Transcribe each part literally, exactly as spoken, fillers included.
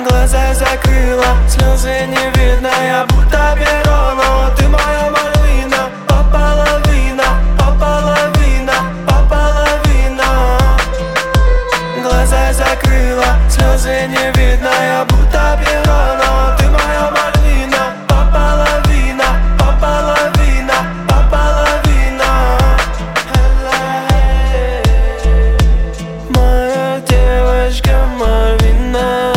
Глаза закрыла, слезы не видно, я будто перо, но ты моя Мальвина. По половина, по половина, по половина. Глаза закрыла, слезы не видно, я будто перо, но ты моя Мальвина. По половина, по половина, по половина. Моя девочка Мальвина.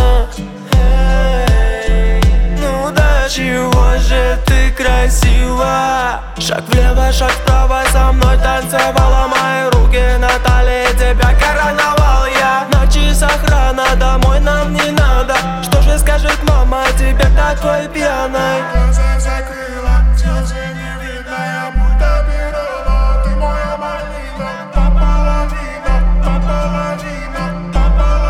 Чего же ты красива? Шаг влево, шаг вправо, со мной танцевала. Мои руки на талии, тебя короновал я. На часах рано, домой нам не надо. Что же скажет мама тебе такой пьяной? Глаза закрыла, слезы не видно, я будто перо, но ты моя Мальвина. По половина, по половина, по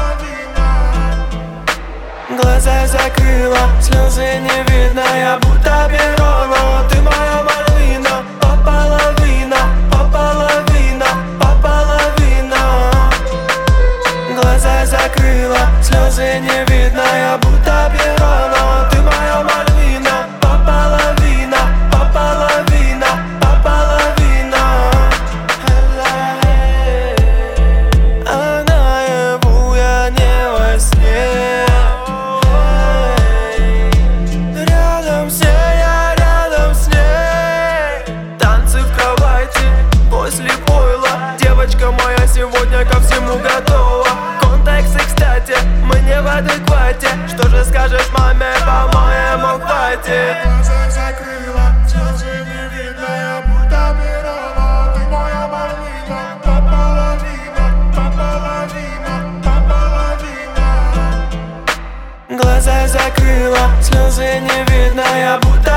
половина. Глаза закрыла, слезы не видно, я будто перо, но ты моя Мальвина. По половина, по половина, по половина. Глаза закрыла, слезы не видно, я будто перо, но ты моя Мальвина. По половина, по половина, по половина. А наяву я не во сне. Рядом с ней, я рядом с ней. Танцы в кровати после пойла. Девочка моя сегодня ко всему готова. Контексты, кстати, мы не в адеквате. Что же скажешь маме, по-моему, хватит. Глаза закрыла, слезы не видно, я будто перо, но ты моя Мальвина. По половина, по половина, по половина. Глаза закрыла, слезы не видно, я будто